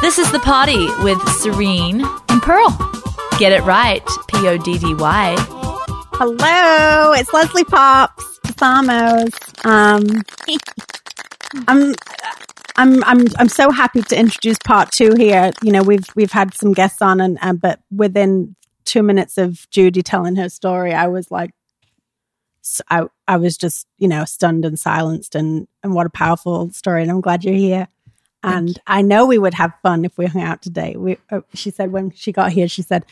This is The Party with Serene and Pearl. Get it right, Poddy. Hello, it's Leslie Pops, Famos. I'm so happy to introduce part 2 here. You know, we've had some guests on, and but within 2 minutes of Judy telling her story, I was like, I was just, you know, stunned and silenced, and what a powerful story. And I'm glad you're here. And I know we would have fun if we hung out today. She said when she got here, she said,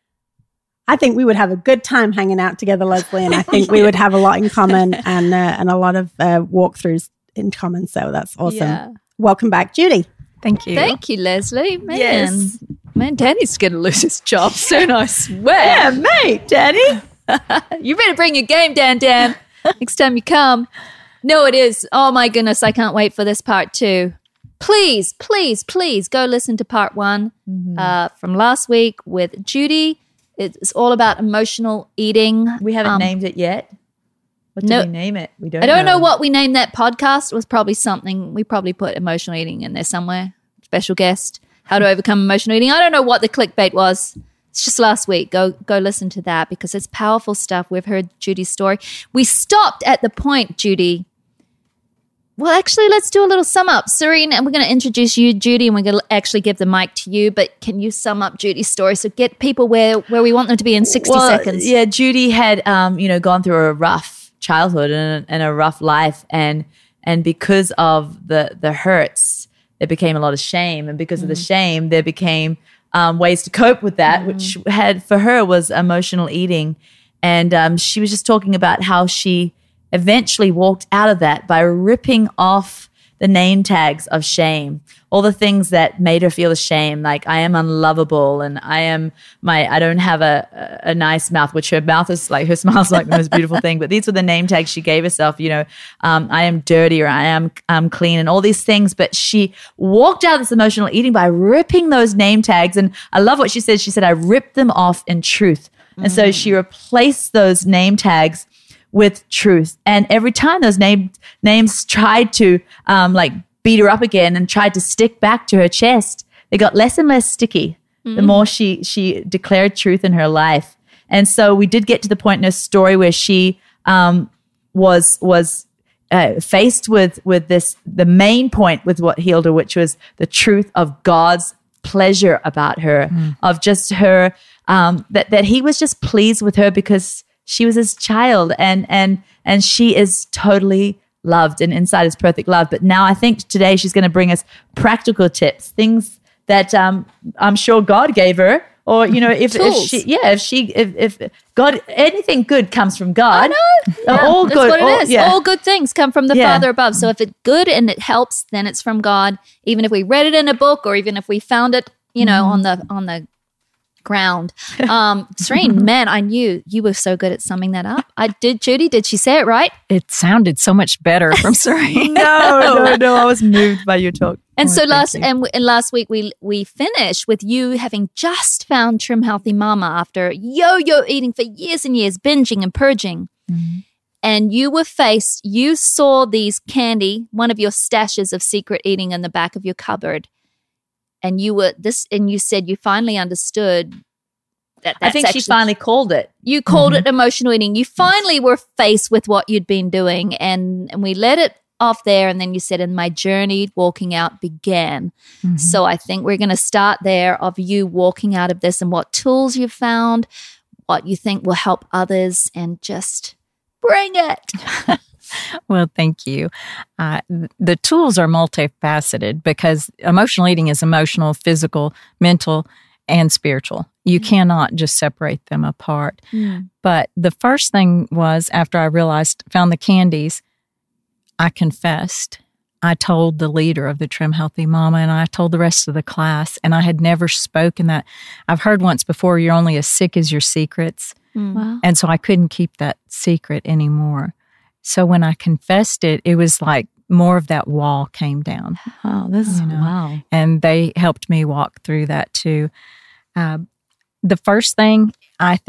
I think we would have a good time hanging out together, Leslie, and I think we would have a lot in common and a lot of walkthroughs in common. So that's awesome. Yeah. Welcome back, Judy. Thank you. Thank you, Leslie. Man, yes. Man, Danny's going to lose his job soon, I swear. Yeah, mate, Danny. You better bring your game down, Dan, next time you come. No, it is. Oh, my goodness. I can't wait for this part 2. Please, please, please go listen to part 1 from last week with Judy. It's all about emotional eating. We haven't named it yet. What did we name it? We don't. I don't know what we named that podcast. It was probably something. We probably put emotional eating in there somewhere. Special guest. How to overcome emotional eating. I don't know what the clickbait was. It's just last week. Go listen to that because it's powerful stuff. We've heard Judy's story. We stopped at the point, Judy. Well, actually, let's do a little sum up. Serene, and we're going to introduce you, Judy, and we're going to actually give the mic to you. But can you sum up Judy's story? So get people where we want them to be in 60 seconds. Yeah, Judy had, gone through a rough childhood and a rough life. And because of the hurts, there became a lot of shame. And because of the shame, there became ways to cope with that, which for her was emotional eating. And she was just talking about how she eventually walked out of that by ripping off the name tags of shame, all the things that made her feel ashamed, like I am unlovable and I don't have a nice mouth, which her mouth is like, her smile's like the most beautiful thing. But these were the name tags she gave herself, I am dirty or I am clean and all these things. But she walked out of this emotional eating by ripping those name tags. And I love what she said. She said, I ripped them off in truth. And so she replaced those name tags with truth. And every time those names tried to beat her up again and tried to stick back to her chest, they got less and less sticky the more she declared truth in her life. And so we did get to the point in her story where she was faced with this, the main point with what healed her, which was the truth of God's pleasure about her, of just her, that he was just pleased with her because she was his child and she is totally loved and inside is perfect love. But now I think today she's going to bring us practical tips, things that I'm sure God gave her, or if God, anything good comes from God. I know. All That's good. what it is. All good things come from the Father above. So if it's good and it helps, then it's from God. Even if we read it in a book or even if we found it, on the ground. Serene, man, I knew you were so good at summing that up. Judy, did she say it right? It sounded so much better from Serene. No, I was moved by your talk. And so last week we finished with you having just found Trim Healthy Mama after yo-yo eating for years and years, binging and purging. And you saw these candy, one of your stashes of secret eating in the back of your cupboard. And you said you finally understood that. I think she finally called it. You called it emotional eating. You finally were faced with what you'd been doing, and we let it off there. And then you said, "And my journey walking out began." So I think we're going to start there of you walking out of this and what tools you've found, what you think will help others, and just bring it. Well, thank you. The tools are multifaceted because emotional eating is emotional, physical, mental, and spiritual. You cannot just separate them apart. But the first thing was after I found the candies, I confessed. I told the leader of the Trim Healthy Mama and I told the rest of the class, and I had never spoken that. I've heard once before, you're only as sick as your secrets. Wow. And so I couldn't keep that secret anymore. So when I confessed it, it was like more of that wall came down. Oh, wow. And they helped me walk through that too. The first thing I think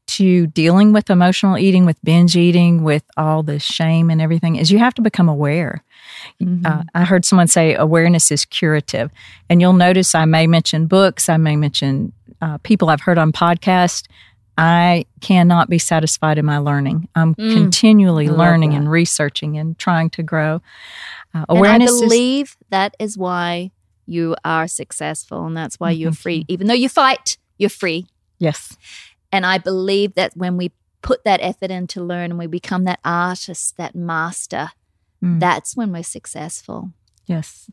to dealing with emotional eating, with binge eating, with all the shame and everything is you have to become aware. I heard someone say awareness is curative. And you'll notice I may mention books, I may mention people I've heard on podcasts. I cannot be satisfied in my learning. I'm continually learning and researching and trying to grow. Awareness and I believe that is why you are successful, and that's why you're free. Even though you fight, you're free. Yes. And I believe that when we put that effort in to learn and we become that artist, that master, that's when we're successful. Yes.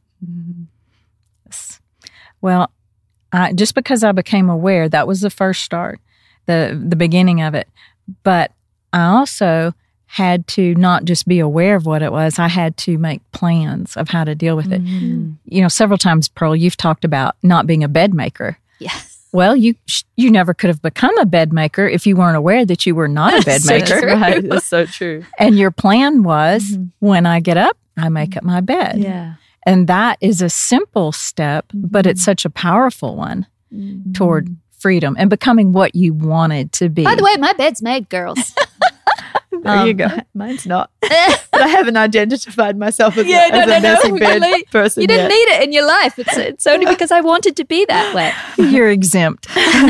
Yes. Well, just because I became aware, that was the first start, the beginning of it. But I also had to not just be aware of what it was, I had to make plans of how to deal with it. You know, several times, Pearl, you've talked about not being a bed maker. Yes. Well, you never could have become a bed maker if you weren't aware that you were not a bed maker. That's right. That's so true. And your plan was, when I get up, I make up my bed. Yeah. And that is a simple step, but it's such a powerful one toward freedom and becoming what you wanted to be. By the way, my bed's made, girls. There you go. Mine's not. But I haven't identified myself as a messy bed person You didn't yet. need it in your life. It's only because I wanted to be that way. You're exempt.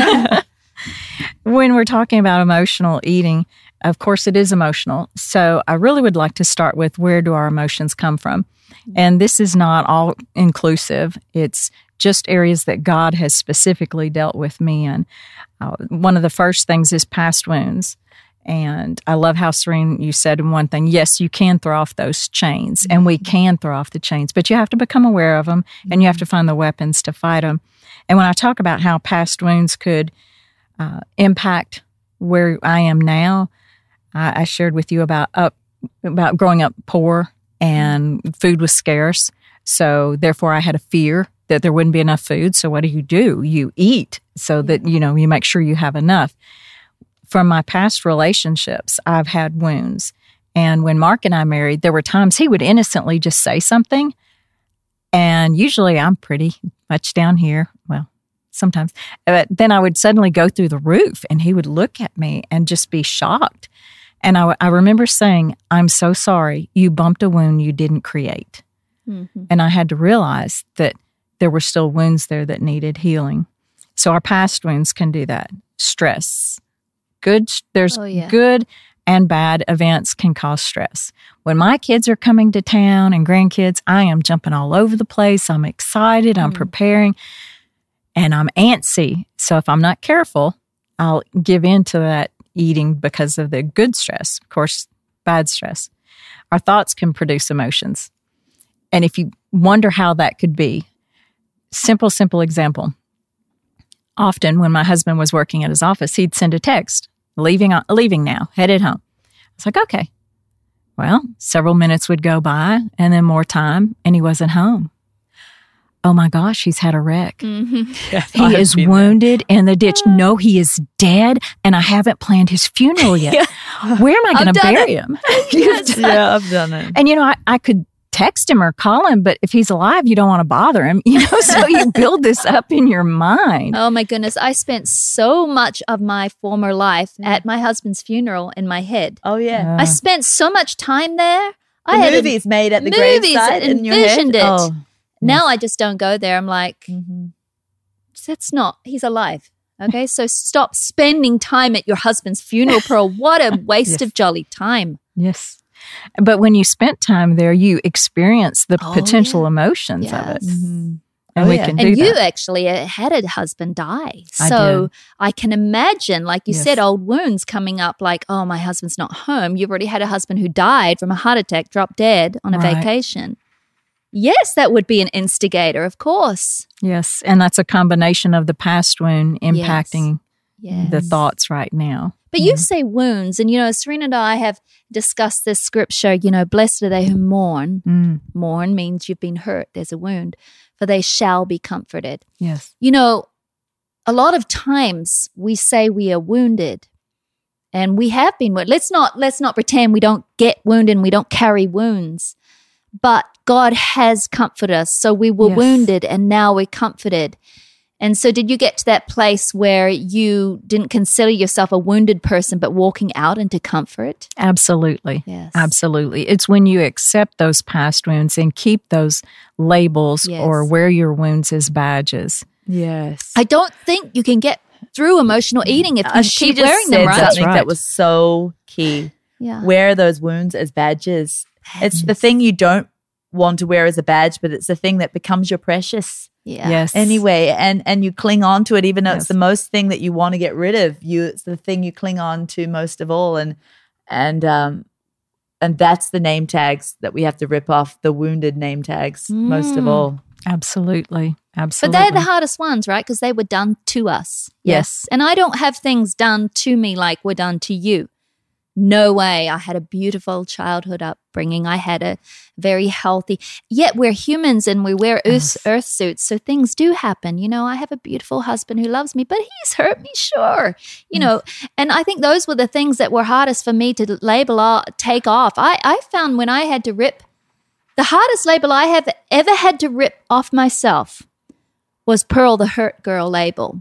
When we're talking about emotional eating, of course it is emotional. So I really would like to start with, where do our emotions come from? And this is not all inclusive. It's just areas that God has specifically dealt with me in. One of the first things is past wounds. And I love how, Serene, you said in one thing, yes, you can throw off those chains, and we can throw off the chains, but you have to become aware of them, and you have to find the weapons to fight them. And when I talk about how past wounds could impact where I am now, I shared with you about growing up poor and food was scarce. So therefore I had a fear that there wouldn't be enough food. So what do? You eat so that, you make sure you have enough. From my past relationships, I've had wounds. And when Mark and I married, there were times he would innocently just say something. And usually I'm pretty much down here. Well, sometimes. But then I would suddenly go through the roof and he would look at me and just be shocked. And I remember saying, I'm so sorry, you bumped a wound you didn't create. And I had to realize that there were still wounds there that needed healing. So our past wounds can do that. Stress. Good and bad events can cause stress. When my kids are coming to town and grandkids, I am jumping all over the place. I'm excited. I'm preparing. And I'm antsy. So if I'm not careful, I'll give in to that eating because of the good stress. Of course, bad stress. Our thoughts can produce emotions. And if you wonder how that could be, simple example. Often when my husband was working at his office, he'd send a text, leaving now, headed home. I was like, okay. Well, several minutes would go by and then more time and he wasn't home. Oh my gosh, he's had a wreck. He is wounded in the ditch. No, he is dead and I haven't planned his funeral yet. Where am I going to bury him? Yeah, I've done it. And I could text him or call him, but if he's alive, you don't want to bother him, so you build this up in your mind. Oh my goodness. I spent so much of my former life at my husband's funeral in my head. Oh, yeah. I spent so much time there. The movies made at the graveside in your head. Envisioned it. Oh. Now I just don't go there. I'm like, he's alive. Okay, so stop spending time at your husband's funeral, Pearl. What a waste of jolly time. Yes. But when you spent time there, you experience the potential emotions of it. And we can do that. And you actually had a husband die. So I can imagine, like you said, old wounds coming up like, oh, my husband's not home. You've already had a husband who died from a heart attack, dropped dead on a vacation. Yes, that would be an instigator, of course. Yes, and that's a combination of the past wound impacting the thoughts right now. But you say wounds, and Serena and I have discussed this scripture, blessed are they who mourn. Mourn means you've been hurt, there's a wound, for they shall be comforted. Yes. A lot of times we say we are wounded, and we have been wounded. Let's not pretend we don't get wounded and we don't carry wounds. But God has comforted us. So we were wounded and now we're comforted. And so did you get to that place where you didn't consider yourself a wounded person, but walking out into comfort? Absolutely. Yes. Absolutely. It's when you accept those past wounds and keep those labels Yes. or wear your wounds as badges. Yes. I don't think you can get through emotional eating if you She keep just wearing said them, right? something That's right. that was so key. Yeah. Wear those wounds as badges. It's the thing you don't want to wear as a badge, but it's the thing that becomes your precious Yeah. Yes. anyway, and you cling on to it even though Yes. it's the most thing that you want to get rid of. It's the thing you cling on to most of all, and that's the name tags that we have to rip off, the wounded name tags most of all. Absolutely. But Absolutely. they're the hardest ones, right? Because they were done to us. Yes. And I don't have things done to me like were done to you. No way. I had a beautiful childhood upbringing. I had a very healthy, yet we're humans and we wear earth suits. So things do happen. You know, I have a beautiful husband who loves me, but he's hurt me, sure. You know, and I think those were the things that were hardest for me to take off. I found when I had to rip, the hardest label I have ever had to rip off myself was Pearl the Hurt Girl label.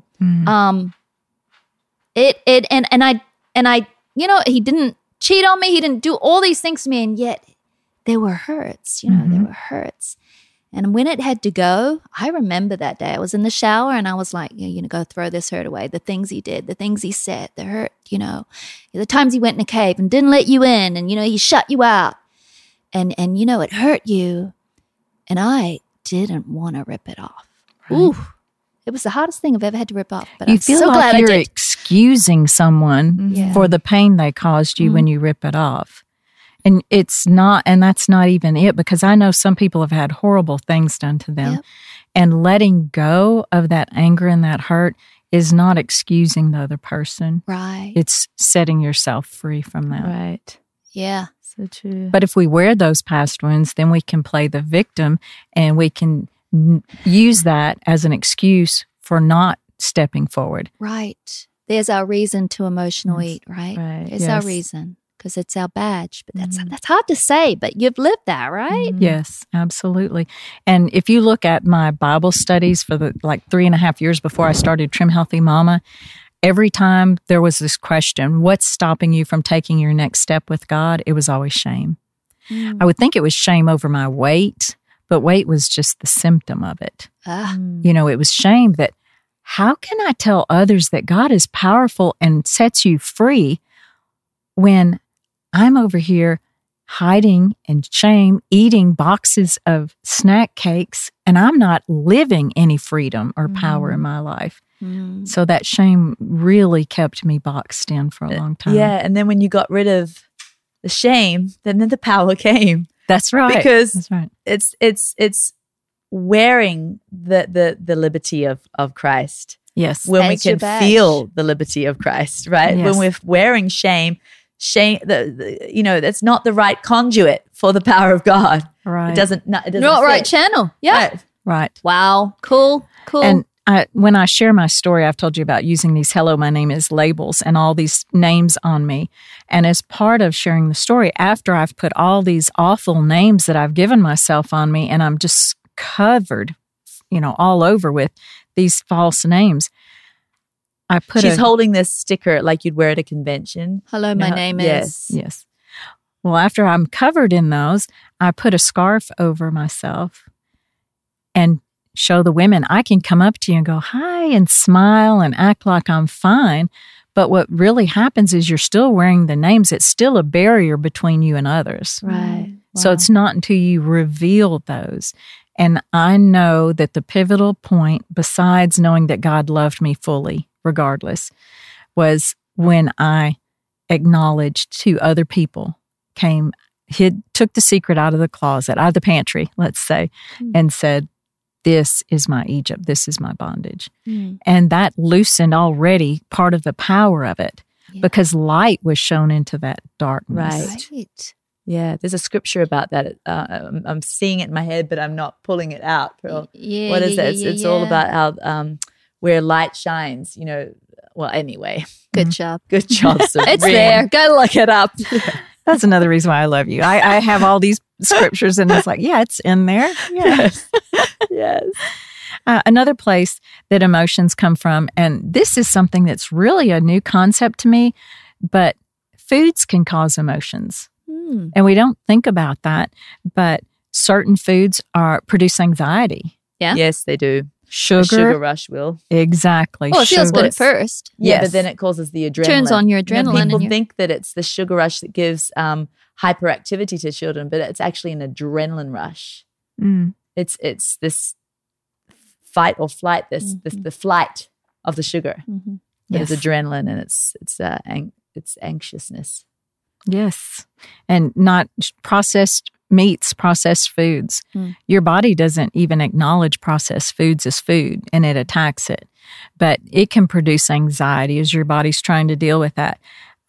I you know, he didn't cheat on me. He didn't do all these things to me. And yet there were hurts, you know, there were hurts. And when it had to go, I remember that day. I was in the shower and I was like, you know, go throw this hurt away. The things he did, the things he said, the hurt, you know, the times he went in a cave and didn't let you in and, you know, he shut you out. And you know, it hurt you. And I didn't want to rip it off. Right. Ooh, it was the hardest thing I've ever had to rip off. But You I'm feel so glad like you're I did. excusing someone Yeah. for the pain they caused you when you rip it off. And it's not, and that's not even it, because I know some people have had horrible things done to them. Yep. And letting go of that anger and that hurt is not excusing the other person. Right. It's setting yourself free from that. Right. Yeah. So true. But if we wear those past wounds, then we can play the victim and we can use that as an excuse for not stepping forward. Right. There's our reason to emotional eat, right? right. There's our Yes. reason because it's our badge. But that's hard to say, but you've lived that, right? Yes, absolutely. And if you look at my Bible studies for the 3.5 years before I started Trim Healthy Mama, every time there was this question, what's stopping you from taking your next step with God? It was always shame. I would think it was shame over my weight, but weight was just the symptom of it. You know, it was shame that how can I tell others that God is powerful and sets you free when I'm over here hiding in shame, eating boxes of snack cakes, and I'm not living any freedom or power in my life. So that shame really kept me boxed in for a long time. Yeah, and then when you got rid of the shame, then the power came. That's right. Because That's right. it's wearing the liberty of Christ Yes. when we As your can badge. feel the liberty of Christ, right? Yes. When we're wearing shame, you know, that's not the right conduit for the power of God. Right. It doesn't Not right fit. channel. Yeah. Right. Right. Wow. Cool. And when I share my story, I've told you about using these "Hello, my name is" labels and all these names on me. And as part of sharing the story, after I've put all these awful names that I've given myself on me, and I'm just covered, you know, all over with these false names, I put She's holding this sticker like you'd wear at a convention. Hello, my No, name yes. is. Yes. Well, after I'm covered in those, I put a scarf over myself and show the women I can come up to you and go, hi, and smile and act like I'm fine. But what really happens is you're still wearing the names. It's still a barrier between you and others. Right. So it's not until you reveal those. And I know that the pivotal point, besides knowing that God loved me fully, regardless, was when I acknowledged to other people, took the secret out of the closet, out of the pantry, let's say, and said, this is my Egypt, this is my bondage. And that loosened already part of the power of it because light was shown into that darkness. Right. Yeah, there's a scripture about that. I'm seeing it in my head, but I'm not pulling it out. Pearl. Yeah. What is yeah, that? yeah, It's all yeah. about how where light shines, you know. Well, anyway, Good job. good job, Sabrina. It's there. Go look it up. That's another reason why I love you. I have all these scriptures and it's like, yeah, it's in there. Yeah. Yes. Another place that emotions come from, and this is something that's really a new concept to me, but foods can cause emotions. And we don't think about that, but certain foods produce anxiety. Yeah. Yes, they do. Sugar. The sugar rush will. Exactly. Well, it feels good Sugar. at first. Yeah, Yes. but then it causes the adrenaline. Turns on your You know, adrenaline. people and your, think that it's the sugar rush that gives hyperactivity to children, but it's actually an adrenaline rush. Mm. It's this fight or flight, the flight of the sugar. Mhm. That is Yes. adrenaline, and it's anxiousness. Yes. And not processed meats, processed foods. Mm. Your body doesn't even acknowledge processed foods as food, and it attacks it. But it can produce anxiety as your body's trying to deal with that.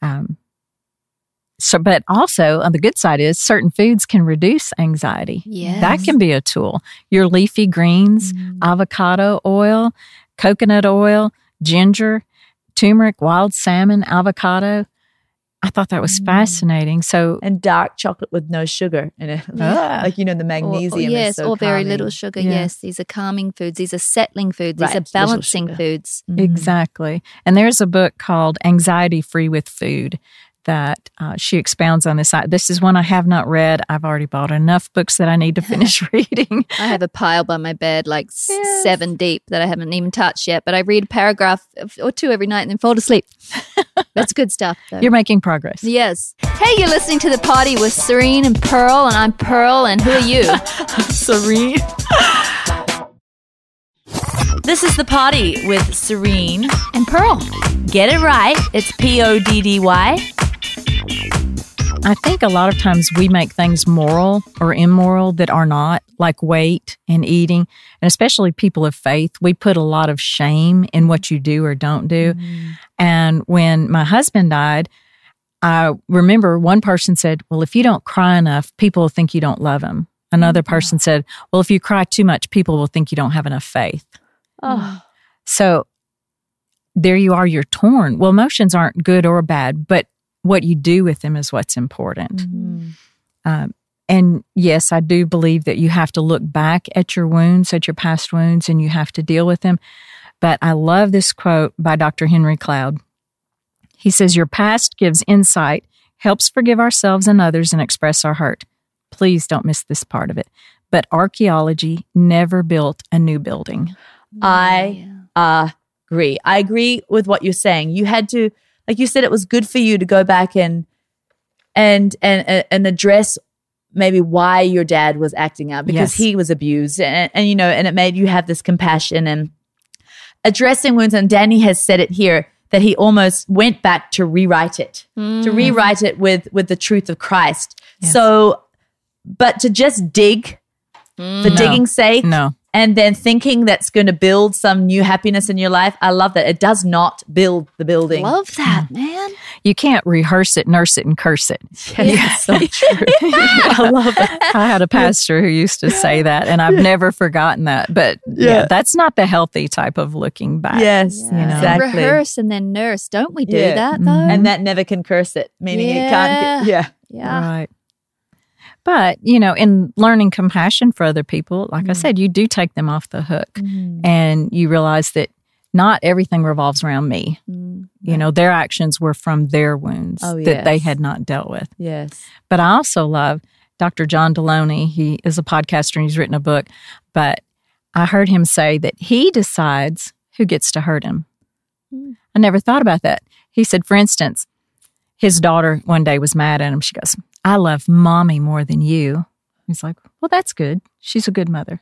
But also on the good side is certain foods can reduce anxiety. Yes. That can be a tool. Your leafy greens, avocado oil, coconut oil, ginger, turmeric, wild salmon, avocado. I thought that was fascinating. So, And dark chocolate with no sugar in it. Ah. Like, the magnesium yes, is so or very calming. little sugar. Yeah. Yes, these are calming foods. These are settling foods. Right, These are little balancing sugar. foods. exactly. And there's a book called Anxiety Free with Food that she expounds on this. This is one I have not read. I've already bought enough books that I need to finish reading. I have a pile by my bed, like Yes. 7 deep, that I haven't even touched yet. But I read a paragraph or two every night and then fall asleep. That's good stuff, though. You're making progress. Yes. Hey, you're listening to The Party with Serene and Pearl, and I'm Pearl, and who are you? Serene. This is The Party with Serene. And Pearl. Get it right. It's PODDY. I think a lot of times we make things moral or immoral that are not, like weight and eating. And especially people of faith, we put a lot of shame in what you do or don't do. And when my husband died, I remember one person said, well, if you don't cry enough, people will think you don't love him. Another person said, well, if you cry too much, people will think you don't have enough faith. Oh, So there you are, you're torn. Well, emotions aren't good or bad, but what you do with them is what's important. And yes, I do believe that you have to look back at your wounds, at your past wounds, and you have to deal with them. But I love this quote by Dr. Henry Cloud. He says, your past gives insight, helps forgive ourselves and others, and express our hurt. Please don't miss this part of it. But archaeology never built a new building. I agree. I agree with what you're saying. You had to, like you said, it was good for you to go back and address maybe why your dad was acting out, because Yes. he was abused, and it made you have this compassion and addressing wounds. And Danny has said it here that he almost went back to rewrite it, with the truth of Christ. Yes. So, but to just dig for digging's sake, No. and then thinking that's going to build some new happiness in your life, I love that. It does not build the building. Love that, man. You can't rehearse it, nurse it, and curse it. Yes, so true. I love that. I had a pastor who used to say that, and I've never forgotten that. But yeah, that's not the healthy type of looking back. Yes, know. exactly. Rehearse and then nurse. Don't we do Yeah. that, though? And that never can curse it, meaning it can't. Yeah. Yeah. yeah. Right. But, in learning compassion for other people, like I said, you do take them off the hook and you realize that not everything revolves around me. Their actions were from their wounds that they yes. had not dealt with. Yes. But I also love Dr. John Deloney. He is a podcaster and he's written a book. But I heard him say that he decides who gets to hurt him. I never thought about that. He said, for instance, his daughter one day was mad at him. She goes, I love mommy more than you. He's like, well, that's good. She's a good mother.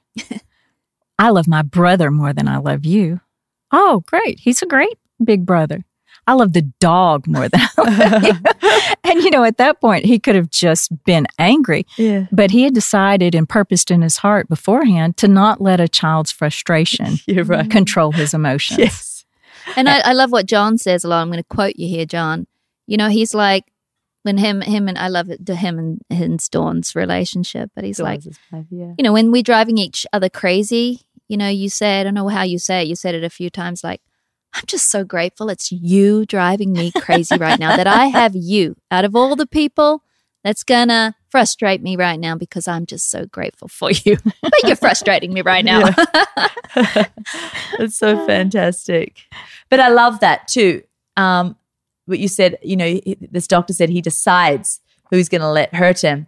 I love my brother more than I love you. Oh, great. He's a great big brother. I love the dog more than I love you. And, at that point, he could have just been angry. Yeah. But he had decided and purposed in his heart beforehand to not let a child's frustration You're right. control his emotions. Yes. And I love what John says a lot. I'm going to quote you here, John. He's like, when him and I love it to him and Dawn's relationship, but he's like, yeah. when we're driving each other crazy, you say, I don't know how you say it. You said it a few times, like, I'm just so grateful it's you driving me crazy right now, that I have you. Out of all the people, that's going to frustrate me right now because I'm just so grateful for you. But you're frustrating me right now. That's so fantastic. But I love that too. What you said, you know, this doctor said he decides who's going to let hurt him.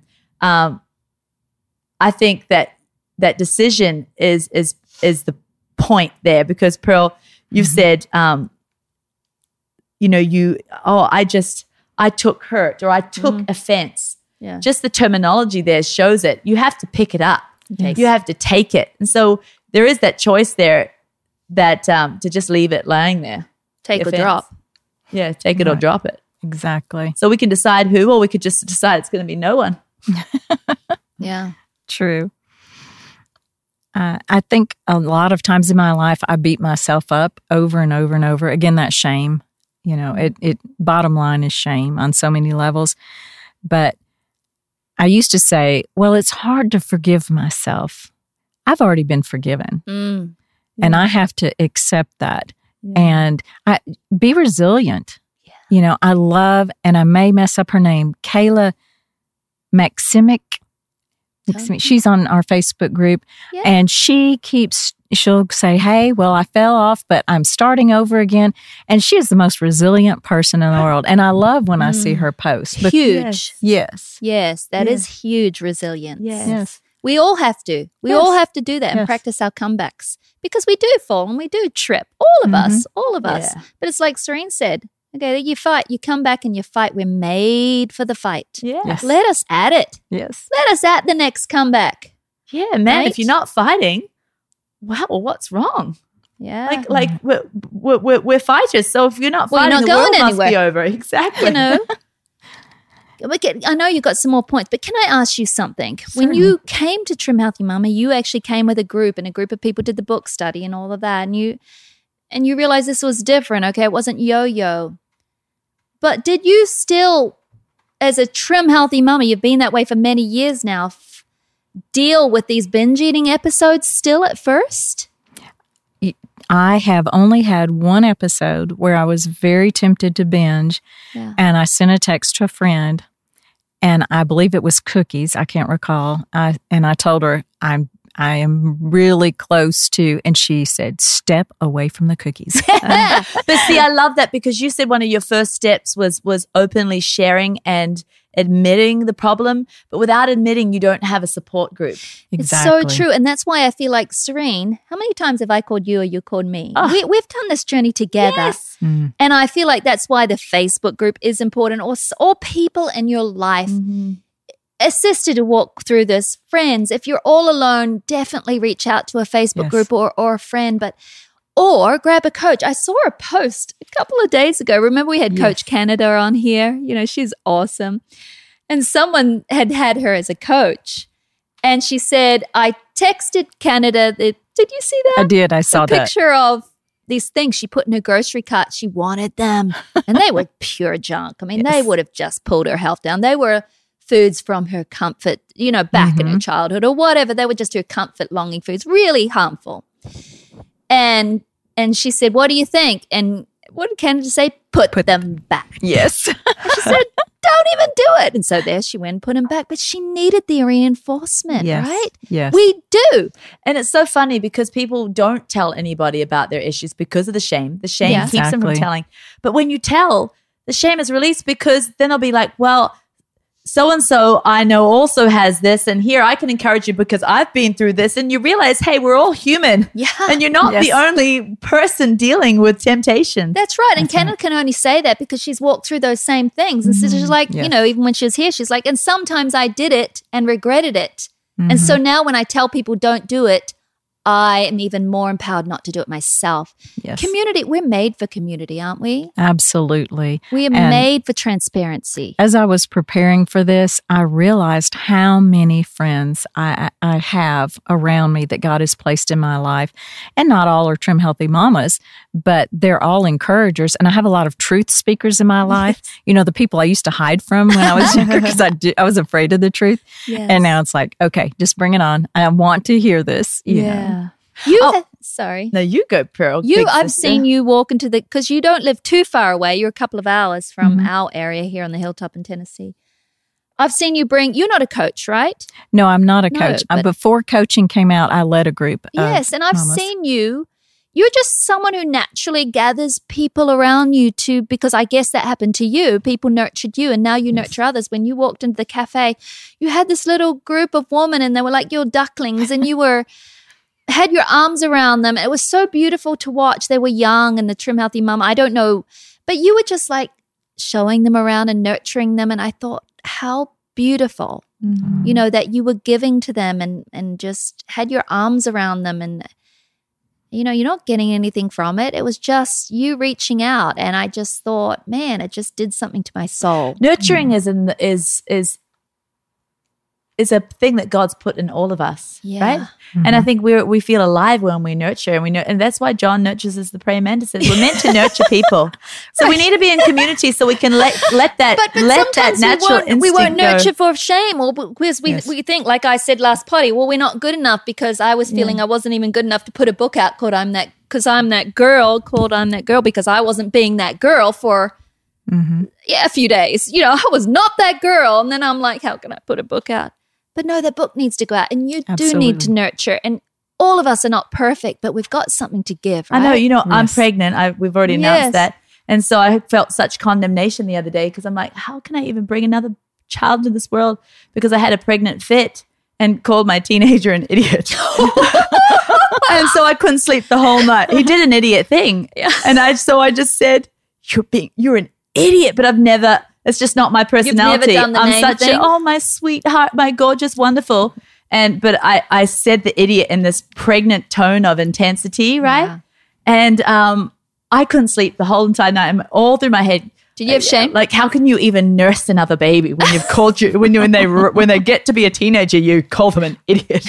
I think that decision is the point there, because Pearl, you've said, you know, I took hurt or I took offense. Yeah. Just the terminology there shows it. You have to pick it up. Yes. You have to take it. And so there is that choice there that to just leave it lying there. Take or Offense. drop. Yeah, take it or Right. drop it. Exactly. So we can decide who, or we could just decide it's going to be no one. Yeah. True. I think a lot of times in my life, I beat myself up over and over and over. Again, that shame, you know, it bottom line is shame on so many levels. But I used to say, well, it's hard to forgive myself. I've already been forgiven, and I have to accept that and be resilient. Yeah. You know, I love, and I may mess up her name, Kayla Maximic. She's on our Facebook group, Yeah. and she'll say, hey, well, I fell off, but I'm starting over again. And she is the most resilient person in the world. And I love when I see her post. But Huge. yes. Yes, that is huge resilience. Yes. We all have to. We Yes. all have to do that and Yes. practice our comebacks, because we do fall and we do trip. All of us. Yeah. But it's like Serene said, okay, you fight, you come back and you fight. We're made for the fight. Yeah. Yes. Let us at it. Yes. Let us at the next comeback. Yeah, man, Right? if you're not fighting, wow, well, what's wrong? Yeah. Like we're fighters. So if you're not Well, you're fighting, not the world going must be anywhere. over. Exactly. you know. I know you got some more points, but can I ask you something? When Certainly. you came to Trim Healthy Mama, you actually came with a group, and a group of people did the book study and all of that, and you realized this was different. Okay, it wasn't yo-yo. But did you still, as a Trim Healthy Mama, you've been that way for many years now, deal with these binge eating episodes still at first? I have only had one episode where I was very tempted to binge, Yeah. and I sent a text to a friend, and I believe it was cookies. I can't recall. I told her I am really close to, and she said, "Step away from the cookies." But see, I love that, because you said one of your first steps was openly sharing and admitting the problem, but without admitting, you don't have a support group. Exactly. It's so true. And that's why I feel like, Serene, how many times have I called you or you called me? Oh. We've done this journey together. Yes. Mm. And I feel like that's why the Facebook group is important, or people in your life assist you to walk through this. Friends, if you're all alone, definitely reach out to a Facebook Yes. group or a friend, or grab a coach. I saw a post a couple of days ago. Remember we had Coach Canada on here? You know, she's awesome. And someone had her as a coach. And she said, I texted Canada. Did you see that? I did. I saw A that. picture of these things she put in her grocery cart. She wanted them. And they were pure junk. I mean, they would have just pulled her health down. They were foods from her comfort, you know, back in her childhood or whatever. They were just her comfort longing foods, really harmful. And she said, what do you think? And what did Canada say? Put them back. Yes. She said, don't even do it. And so there she went, put them back. But she needed the reinforcement, Yes. right? Yes. We do. And it's so funny because people don't tell anybody about their issues because of the shame. The shame Yeah. keeps them from Exactly. telling. But when you tell, the shame is released, because then they'll be like, well, so-and-so I know also has this, and here I can encourage you because I've been through this. And you realize, hey, we're all human. Yeah. And you're not the only person dealing with temptation. That's right. And Canada can only say that because she's walked through those same things. And so she's like, Yes. you know, even when she was here, she's like, and sometimes I did it and regretted it. And so now when I tell people don't do it, I am even more empowered not to do it myself. Yes. Community, we're made for community, aren't we? Absolutely. We are And made for transparency. as I was preparing for this, I realized how many friends I have around me that God has placed in my life. And not all are Trim Healthy Mamas, but they're all encouragers. And I have a lot of truth speakers in my life. You know, the people I used to hide from when I was younger because I was afraid of the truth. Yes. And now it's like, okay, just bring it on. I want to hear this. you know. Sorry. No, you go, Pearl. big I've sister. seen you walk into because you don't live too far away. You're a couple of hours from our area here on the hilltop in Tennessee. I've seen you you're not a coach, right? No, I'm not a No, coach. but- Before coaching came out, I led a group. Yes, and I've mamas. seen you're just someone who naturally gathers people around you because I guess that happened to you. People nurtured you and now you nurture others. When you walked into the cafe, you had this little group of women and they were like your ducklings and you had your arms around them. It was so beautiful to watch. They were young and the Trim Healthy Mama, I don't know, but you were just like showing them around and nurturing them. And I thought, how beautiful, Mm-hmm. you know, that you were giving to them and just had your arms around them. And, you know, you're not getting anything from it. It was just you reaching out. And I just thought, man, it just did something to my soul. Nurturing is a thing that God's put in all of us, Yeah. right? And I think we feel alive when we nurture, and that's why John nurtures as the praying mantis says. We're meant to nurture people, so we need to be in community so we can let that But let that sometimes natural we won't instinct go. nurture for shame or because we think, like I said last potty, well, we're not good enough because I was feeling I wasn't even good enough to put a book out called I'm That Girl because I wasn't being that girl for a few days. You know, I was not that girl. And then I'm like, how can I put a book out? But no, the book needs to go out and you do need to nurture. And all of us are not perfect, but we've got something to give, right? I know, you know, I'm pregnant. We've already announced that. And so I felt such condemnation the other day because I'm like, how can I even bring another child into this world? Because I had a pregnant fit and called my teenager an idiot. And so I couldn't sleep the whole night. He did an idiot thing. Yeah. And I just said, you're an idiot, but it's just not my personality. You've never done the I'm name such thing? my sweetheart, my gorgeous, wonderful. But I said the idiot in this pregnant tone of intensity, right? Yeah. And I couldn't sleep the whole entire night. I'm all through my head. Did you have shame? Like, how can you even nurse another baby when you've called when they get to be a teenager, you call them an idiot.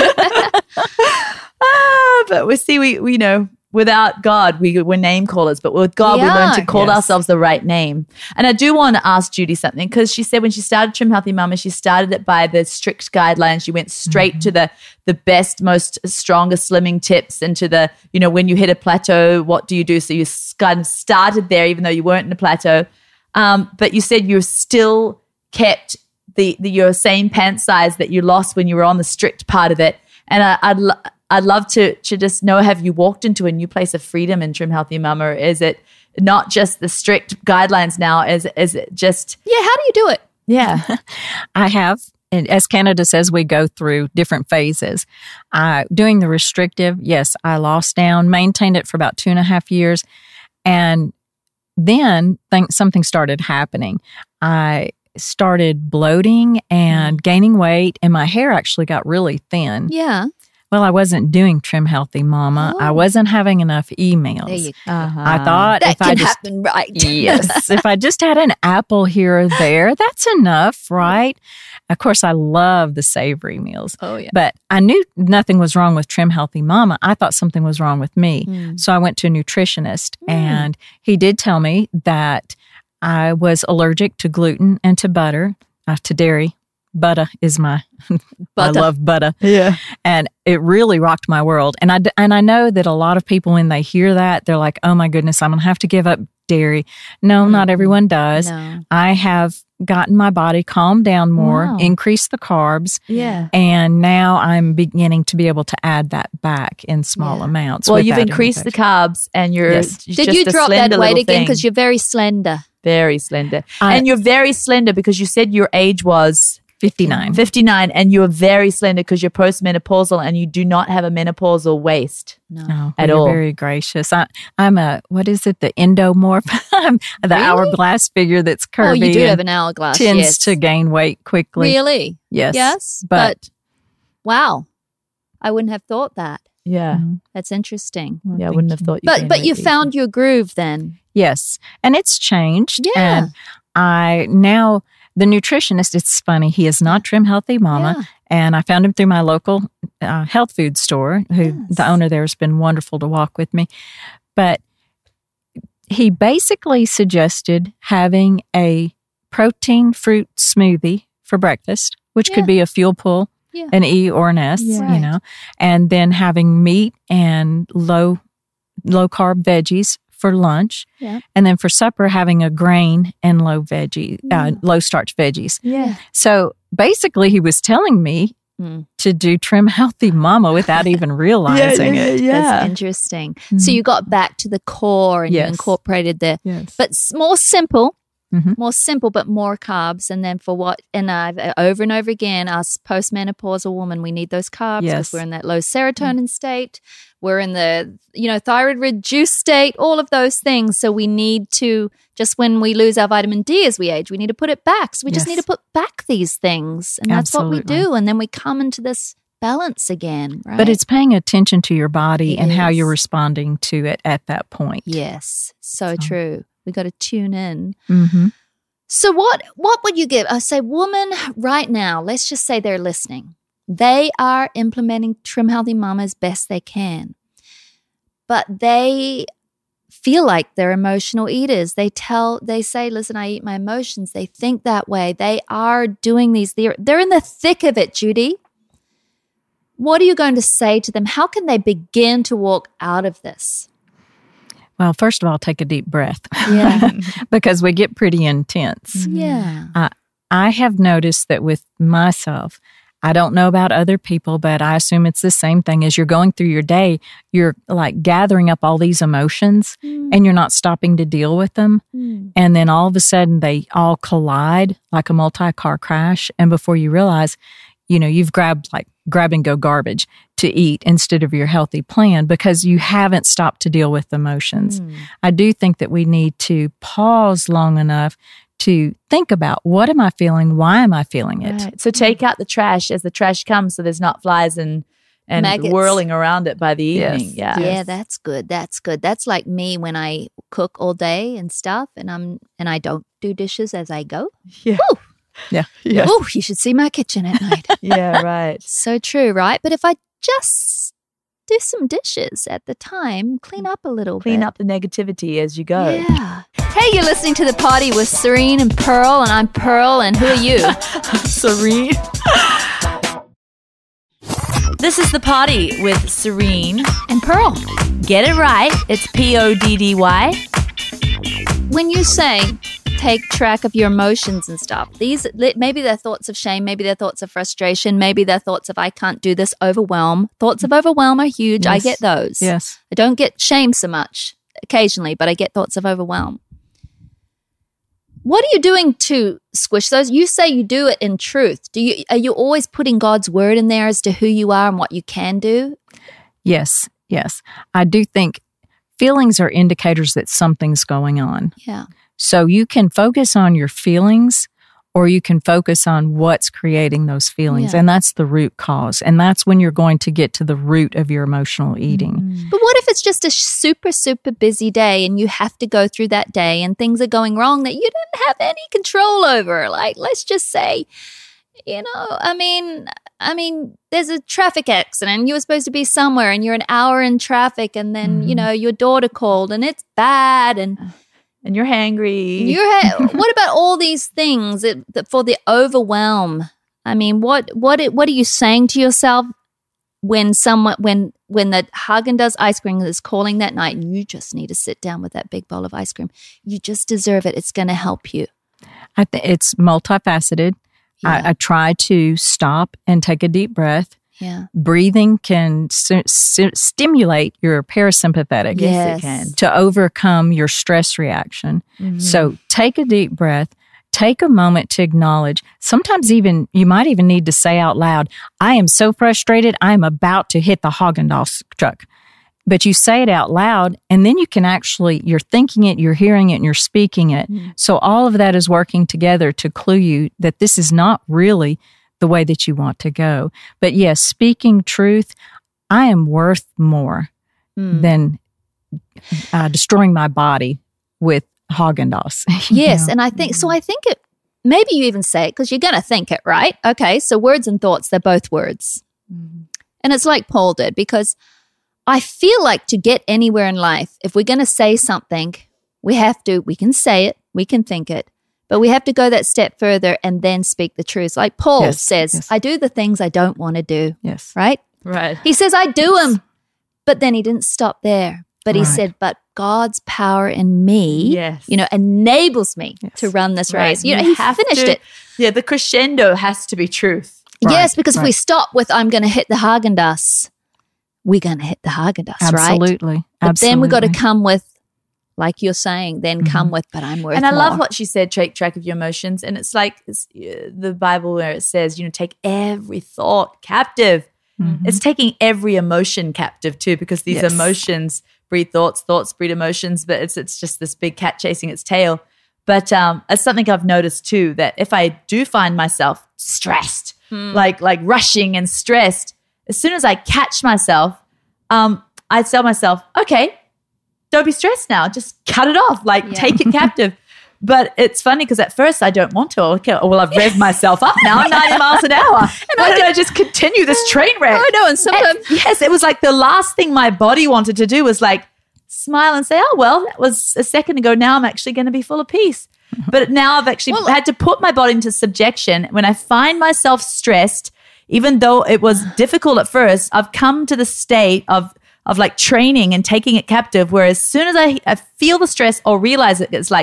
But we know without God, we're name callers, but with God, we learn to call ourselves the right name. And I do want to ask Judy something, because she said when she started Trim Healthy Mama, she started it by the strict guidelines. She went straight to the best, most strongest slimming tips, and to the, when you hit a plateau, what do you do? So you kind of started there, even though you weren't in a plateau. But you said you still kept your same pant size that you lost when you were on the strict part of it. And I'd love to just know, have you walked into a new place of freedom in Trim Healthy Mama? Or is it not just the strict guidelines now? Is it just... Yeah, how do you do it? Yeah. I have. And as Canada says, we go through different phases. Doing the restrictive, yes, I lost down, maintained it for about 2.5 years. And then something started happening. I started bloating and gaining weight, and my hair actually got really thin. Yeah. Well, I wasn't doing Trim Healthy Mama. I wasn't having enough emails. There you go. I thought That if I can just happen, right? yes, if I just had an apple here or there, that's enough, right? Of course, I love the savory meals. Oh, yeah. But I knew nothing was wrong with Trim Healthy Mama. I thought something was wrong with me. So I went to a nutritionist, and he did tell me that I was allergic to gluten and to butter, to dairy. Butter is my, I love butter. Yeah. And it really rocked my world. And I know that a lot of people, when they hear that, they're like, oh my goodness, I'm going to have to give up dairy. No, not everyone does. No. I have gotten my body calmed down more, increased the carbs. Yeah. And now I'm beginning to be able to add that back in small amounts. Well, you've increased the carbs, and you're Yes. just Did you a drop that slender weight little again? thing. Because you're very slender. Very slender. And you're very slender because you said your age was 59. 59, and you're very slender because you're postmenopausal and you do not have a menopausal waist. No, at you're all. very gracious. I'm a, what is it? The endomorph. I'm the hourglass figure that's curvy. Oh, you do and have an hourglass. tends yes. to gain weight quickly. Really? Yes. Yes. But Wow. I wouldn't have thought that. Yeah. That's interesting. Yeah, I wouldn't have thought you gained But you weight found your groove then. yes, and it's changed. Yeah. And I now, the nutritionist, it's funny, he is not Trim Healthy Mama. Yeah. And I found him through my local health food store, who the owner there has been wonderful to walk with me. But he basically suggested having a protein fruit smoothie for breakfast, which could be a fuel pull, an E or an S, Right. and then having meat and low carb veggies for lunch. Yeah. And then for supper, having a grain and low starch veggies. Yeah. So basically, he was telling me to do Trim Healthy Mama without even realizing it. That's interesting. So you got back to the core and you incorporated but more simple. More simple, but more carbs. And then I've over and over again, us postmenopausal woman, we need those carbs because we're in that low serotonin state. We're in the, thyroid reduced state, all of those things. So we need to, just when we lose our vitamin D as we age, we need to put it back. So we just need to put back these things. And that's what we do. And then we come into this balance again, right? But it's paying attention to your body and how you're responding to it at that point. Yes. So true. We got to tune in. Mm-hmm. So what would you give? I say, woman, right now, let's just say they're listening. They are implementing Trim Healthy Mama as best they can. But they feel like they're emotional eaters. They say, listen, I eat my emotions. They think that way. They are doing these. They're in the thick of it, Judy. What are you going to say to them? How can they begin to walk out of this? Well, first of all, take a deep breath. Yeah. Because we get pretty intense. Yeah. I have noticed that with myself, I don't know about other people, but I assume it's the same thing. As you're going through your day, you're like gathering up all these emotions and you're not stopping to deal with them. And then all of a sudden they all collide like a multi-car crash. And before you realize, you've grabbed like grab and go garbage to eat instead of your healthy plan because you haven't stopped to deal with emotions. I do think that we need to pause long enough to think about what am I feeling? Why am I feeling it? Right. So take out the trash as the trash comes so there's not flies and maggots whirling around it by the evening. Yes. Yeah, that's good. That's good. That's like me when I cook all day and stuff and I don't do dishes as I go. Yeah. Woo! Yeah. Oh, you should see my kitchen at night. Yeah, right. So true, right? But if I just do some dishes at the time, clean up a little bit. Clean up the negativity as you go. Yeah. Hey, you're listening to The Party with Serene and Pearl, and I'm Pearl, and who are you? Serene. This is The Party with Serene And Pearl. Get it right. It's PODDY. When you say take track of your emotions and stuff, these maybe they're thoughts of shame, maybe they're thoughts of frustration, maybe they're thoughts of I can't do this, overwhelm. Thoughts of overwhelm are huge. Yes. I get those. Yes. I don't get shame so much occasionally, but I get thoughts of overwhelm. What are you doing to squish those? You say you do it in truth. Are you always putting God's word in there as to who you are and what you can do? Yes. I do think feelings are indicators that something's going on. Yeah. So you can focus on your feelings or you can focus on what's creating those feelings. Yeah. And that's the root cause. And that's when you're going to get to the root of your emotional eating. But what if it's just a super, super busy day and you have to go through that day and things are going wrong that you didn't have any control over? Like, let's just say, I mean, there's a traffic accident and you were supposed to be somewhere and you're an hour in traffic and then, your daughter called and it's bad and you're hangry. What about all these things for the overwhelm? I mean, what are you saying to yourself when the Häagen-Dazs ice cream is calling that night and you just need to sit down with that big bowl of ice cream? You just deserve it. It's going to help you. I think it's multifaceted. Yeah. I try to stop and take a deep breath. Yeah. Breathing can stimulate your parasympathetic Yes. It can. to overcome your stress reaction. So take a deep breath. Take a moment to acknowledge. Sometimes even you might even need to say out loud, I am so frustrated, I am about to hit the Häagen-Dazs truck. But you say it out loud and then you can you're thinking it, you're hearing it, and you're speaking it. So all of that is working together to clue you that this is not really the way that you want to go. But yes, speaking truth, I am worth more than destroying my body with Häagen-Dazs. Yes, and I think it, maybe you even say it because you're going to think it, right? Okay, so words and thoughts, they're both words. And it's like Paul did, because I feel like to get anywhere in life, if we're going to say something, we can say it, we can think it, but we have to go that step further and then speak the truth. Like Paul says, I do the things I don't want to do. Yes. Right? Right. He says, I do them, but then he didn't stop there. But he Right. said, but God's power in me, Yes. enables me Yes. to run this Right. race. You He have finished to- it. Yeah, the crescendo has to be truth. Right, Yes, because if we right. stop with I'm going to hit the Haagen-Dazs, we're going to hit the Haagen-Dazs, right? Absolutely. But then we got to Absolutely. come with, like you're saying, then come with, but I'm worth And I love more. what she said, take track of your emotions. And it's like the Bible where it says, take every thought captive. It's taking every emotion captive too, because these Yes. emotions breed thoughts, thoughts breed emotions, but it's just this big cat chasing its tail. But it's something I've noticed too, that if I do find myself stressed, like rushing and stressed, as soon as I catch myself, I tell myself, okay, don't be stressed now. Just cut it off. Take it captive. But it's funny because at first I don't want to. Okay, well, I've revved myself up now. I'm 90 miles an hour. Why don't I just continue this train wreck? I know, and sometimes Yes, it was like the last thing my body wanted to do was smile and say, oh, well, that was a second ago. Now I'm actually going to be full of peace. But now I've actually had to put my body into subjection. When I find myself stressed, even though it was difficult at first, I've come to the state of training and taking it captive, where as soon as I feel the stress or realize it, it's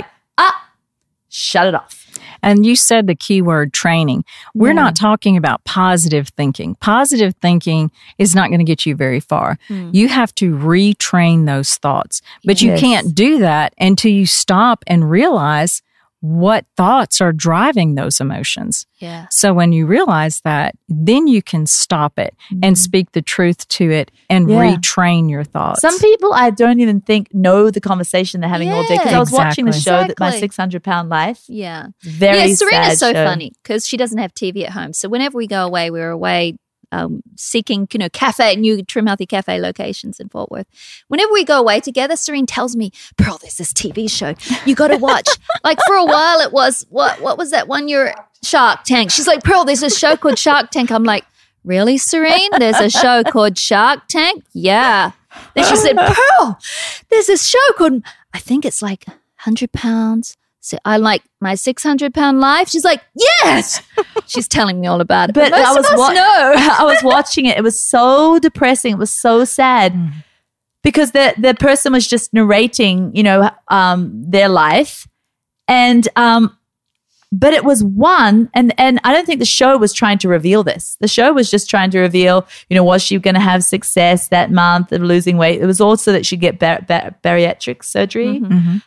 shut it off. And you said the key word training. We're not talking about positive thinking. Positive thinking is not going to get you very far. You have to retrain those thoughts. But you Yes. can't do that until you stop and realize what thoughts are driving those emotions. yeah. So when you realize that, then you can stop it and speak the truth to it and Yeah. retrain your thoughts. Some people I don't even think know the conversation they're having all day, because I was watching the Exactly. show, that My Exactly. 600-Pound Life. Yeah. Very Serena's sad so show. funny because she doesn't have TV at home. So whenever we go away, we're away seeking, new Trim Healthy Cafe locations in Fort Worth. Whenever we go away together, Serene tells me, Pearl, there's this TV show you got to watch. For a while it was, what was that one year? Shark Tank. She's like, Pearl, there's a show called Shark Tank. I'm like, really, Serene? There's a show called Shark Tank? Yeah. Then she said, Pearl, there's this show called, I think it's 100 pounds. So I like My 600-Pound Life. She's like, yes. She's telling me all about it. But most of us know. I was watching it. It was so depressing. It was so sad because the person was just narrating, their life, and but it was one, and I don't think the show was trying to reveal this. The show was just trying to reveal, was she going to have success that month of losing weight? It was also that she'd get bariatric surgery.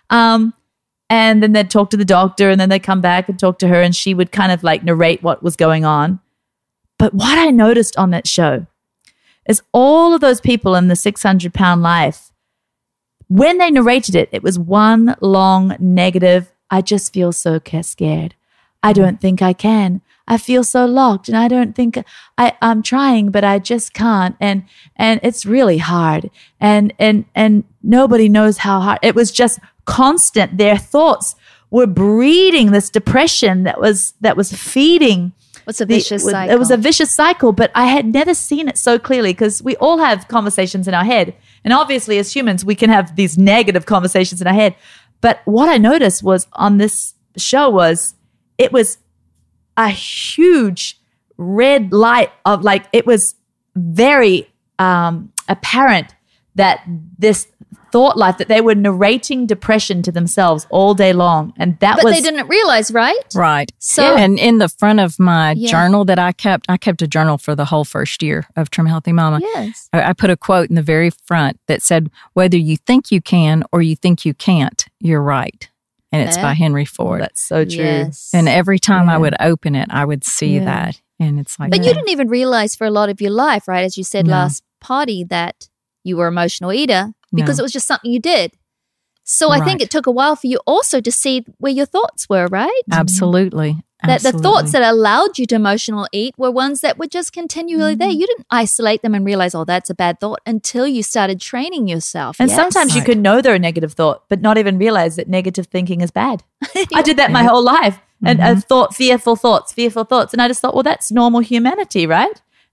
And then they'd talk to the doctor, and then they'd come back and talk to her, and she would kind of narrate what was going on. But what I noticed on that show is all of those people in the 600-Pound Life, when they narrated it, it was one long negative, I just feel so scared. I don't think I can. I feel so locked, and I don't think I'm trying, but I just can't. And it's really hard. And nobody knows how hard. It was just constant. Their thoughts were breeding this depression that was feeding. What's a vicious cycle? It was a vicious cycle, but I had never seen it so clearly, because we all have conversations in our head. And obviously as humans, we can have these negative conversations in our head. But what I noticed was on this show it was a huge red light of it was very apparent that this thought life, that they were narrating depression to themselves all day long. And that But they didn't realize, right? Right. So- and in the front of my Yeah. journal that I kept a journal for the whole first year of Trim Healthy Mama. Yes. I put a quote in the very front that said, whether you think you can or you think you can't, you're right. And it's Yeah. by Henry Ford. that's so true. Yes. And every time I Yeah. would open it, I would see Yeah. that. And it's like, But you didn't even realize for a lot of your life, right? As you said No. last party, that you were an emotional eater because No. it was just something you did. So I think Right. it took a while for you also to see where your thoughts were, right? absolutely. That the thoughts Absolutely. that allowed you to emotional eat were ones that were just continually there. You didn't isolate them and realize, oh, that's a bad thought, until you started training yourself. And Yes. sometimes you Right. could know they're a negative thought, but not even realize that negative thinking is bad. I did that my whole life. And I thought fearful thoughts. And I just thought, well, that's normal humanity, right?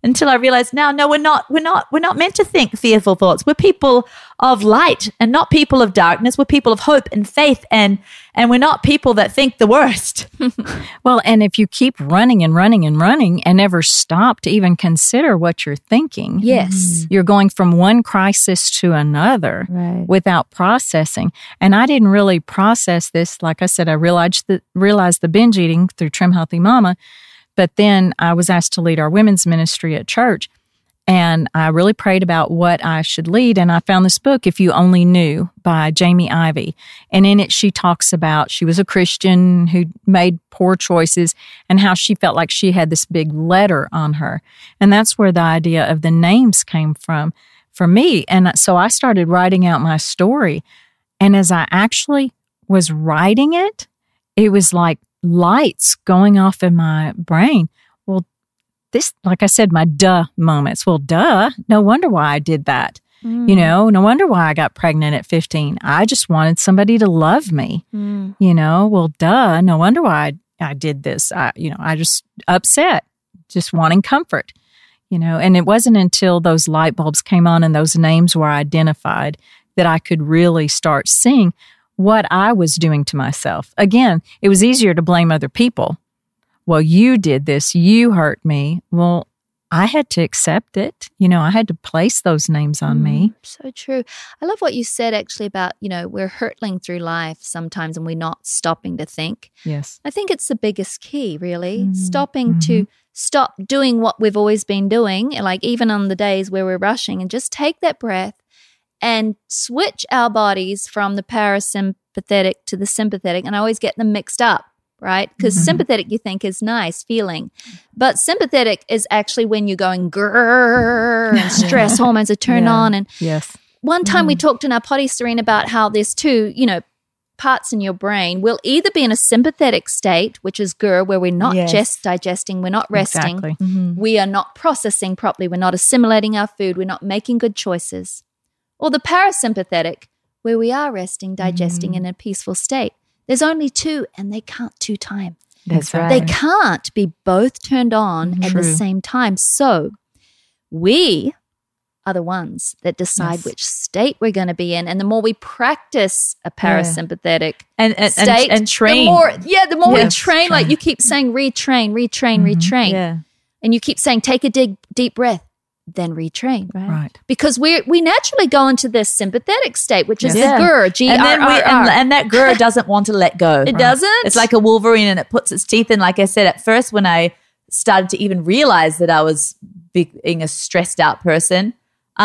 until I realized now, no, we're not meant to think fearful thoughts. We're people of light and not people of darkness. We're people of hope and faith, and we're not people that think the worst. Well, and if you keep running and running and running and never stop to even consider what you're thinking, Yes. you're going from one crisis to another Right. without processing. And I didn't really process this. Like I said, I realized the binge eating through Trim Healthy Mama, but then I was asked to lead our women's ministry at church. And I really prayed about what I should lead. And I found this book, If You Only Knew, by Jamie Ivey. And in it, she talks about she was a Christian who made poor choices and how she felt like she had this big letter on her. And that's where the idea of the names came from for me. And so I started writing out my story. And as I actually was writing it, it was like lights going off in my brain. Well, this, like I said, my duh moments. Well, duh, no wonder why I did that. You know, no wonder why I got pregnant at 15. I just wanted somebody to love me. You know, well, duh, no wonder why I did this. I just upset, just wanting comfort, you know. And it wasn't until those light bulbs came on and those names were identified that I could really start seeing what I was doing to myself. Again, it was easier to blame other people. Well, you did this, you hurt me. Well, I had to accept it. You know, I had to place those names on me. So true. I love what you said actually about, you know, we're hurtling through life sometimes and we're not stopping to think. Yes. I think it's the biggest key, really, stopping to stop doing what we've always been doing, like even on the days where we're rushing, and just take that breath and switch our bodies from the parasympathetic to the sympathetic. And I always get them mixed up, right? Because sympathetic you think is nice feeling, but sympathetic is actually when you're going grrr and stress hormones are turned on. And Yes. one time we talked in our potty, Serene, about how there's two, you know, parts in your brain. We'll either be in a sympathetic state, which is grr, where we're not Yes. just digesting, we're not resting, Exactly. we are not processing properly, we're not assimilating our food, we're not making good choices. Or the parasympathetic, where we are resting, digesting in a peaceful state. There's only two, and they can't two-time. That's right. They can't be both turned on at the True. same time. So we are the ones that decide Yes. which state we're going to be in. And the more we practice a parasympathetic and state, and train. the more we Yes, train, like you keep saying, retrain. Yeah. And you keep saying, take a deep breath, then retrain. Right. Because we naturally go into this sympathetic state, which is Yeah. the grr, And then G-R-R-R. and that grr doesn't want to let go. It doesn't? It's like a Wolverine, and it puts its teeth in. Like I said, at first when I started to even realize that I was being a stressed out person,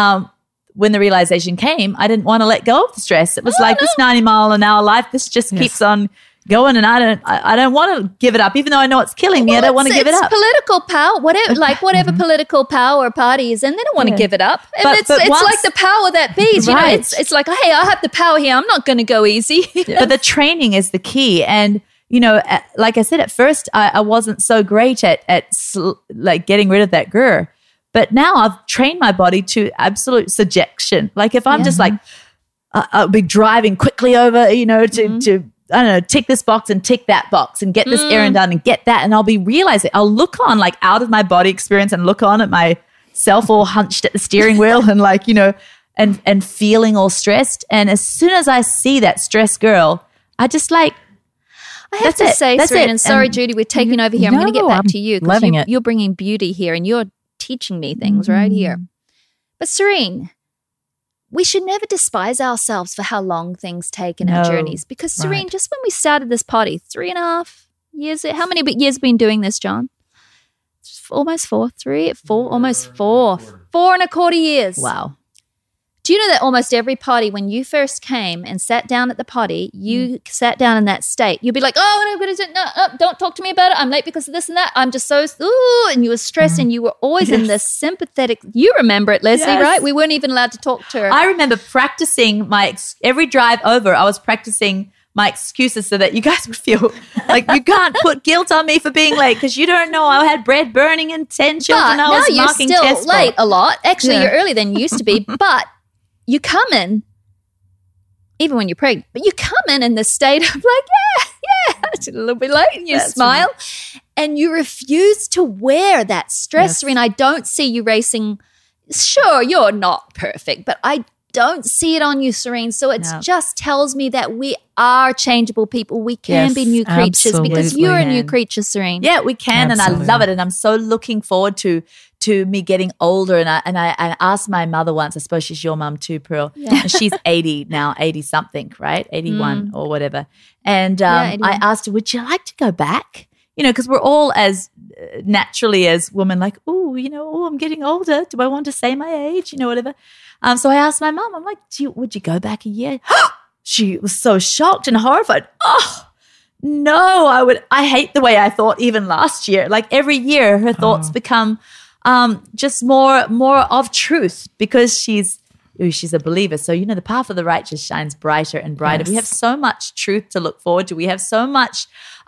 when the realization came, I didn't want to let go of the stress. It was this 90-mile-an-hour life. This just keeps on going, and I don't want to give it up, even though I know it's killing me. I don't want to give it up. Political power, whatever political power or party is in, they don't want to give it up. And But it's once- like the power that be's. You know, Right. it's like, hey, I have the power here. I'm not going to go easy. But the training is the key. And, you know, like I said, at first I wasn't so great at like getting rid of that grr. But now I've trained my body to absolute subjection. Like if I'm just like, I'll be driving quickly over, you know, to I don't know, tick this box and tick that box and get this errand done and get that. And I'll be realizing, I'll look on like out of my body experience and look on at myself all hunched at the steering wheel and like, you know, and feeling all stressed. And as soon as I see that stressed girl, I just like, I have That's to it. say, That's Serene, it. and sorry, And Judy, we're taking over here. I'm going to get No, back I'm to you because loving it. you're bringing beauty here and you're teaching me things right here. But Serene, we should never despise ourselves for how long things take in our No. journeys. Because Serene, Right. just when we started this potty, 3.5 years, how many years been doing this, John? Almost 4, 3, 4, almost 4. 4.25 years. wow. Do you know that almost every potty, when you first came and sat down at the potty, you sat down in that state. You'd be like, oh, no, don't talk to me about it. I'm late because of this and that. I'm just so, and you were stressed and you were always in this sympathetic, you remember it, Leslie, Yes. right? We weren't even allowed to talk to her. I remember practicing every drive over, I was practicing my excuses so that you guys would feel like you can't put guilt on me for being late because you don't know I had bread burning in 10 children. but I now was you're marking still test late for. a lot. Actually, Yeah. you're earlier than you used to be, but you come in, even when you're pregnant, but you come in this state of like, yeah, it's a little bit late, and you That's smile. and you refuse to wear that stress, Yes. Serene. I don't see you racing. Sure, you're not perfect, but I don't see it on you, Serene. So it No. just tells me that we are changeable people. We can Yes, be new creatures because absolutely. you're a new Can. creature, Serene. Yeah, we can, Absolutely. and I love it, and I'm so looking forward to me getting older. And I asked my mother once. I suppose she's your mum too, Pearl. Yeah. And she's 80 now, 80 something, right? 81 or whatever. And Yeah, I 81. asked her, "Would you like to go back?" You know, because we're all as naturally as women, like, "Oh, you know, oh, I'm getting older. Do I want to say my age? You know, whatever." So I asked my mum. I'm like, "Would you go back a year?" She was so shocked and horrified. Oh. No, I hate the way I thought even last year. Like every year her thoughts become just more of truth because she's a believer. So, you know, the path of the righteous shines brighter and brighter. We Yes. have so much truth to look forward to. We have so much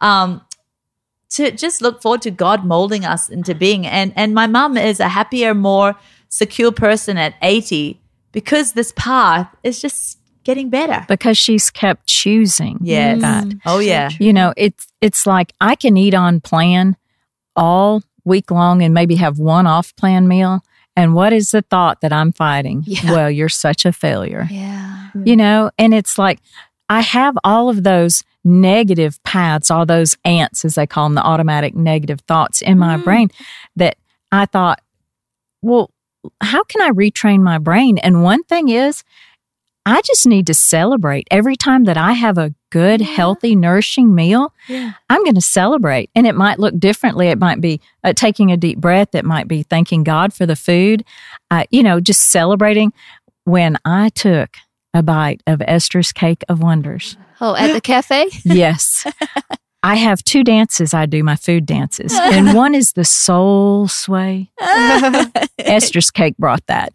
to just look forward to God molding us into being. And my mum is a happier, more secure person at 80 because this path is just getting better. Because she's kept choosing Yes. that. Oh, yeah. You know, it's like I can eat on plan all week long and maybe have one off plan meal. And what is the thought that I'm fighting? Yeah. Well, you're such a failure. Yeah. You know, and it's like I have all of those negative paths, all those ants, as they call them, the automatic negative thoughts in my brain that I thought, well, how can I retrain my brain? And one thing is, I just need to celebrate every time that I have a good, healthy, nourishing meal. Yeah. I'm going to celebrate. And it might look differently. It might be taking a deep breath. It might be thanking God for the food. You know, just celebrating. When I took a bite of Esther's Cake of Wonders. Oh, at the cafe? Yes. I have 2 dances I do, my food dances. And one is the soul sway. Esther's Cake brought that.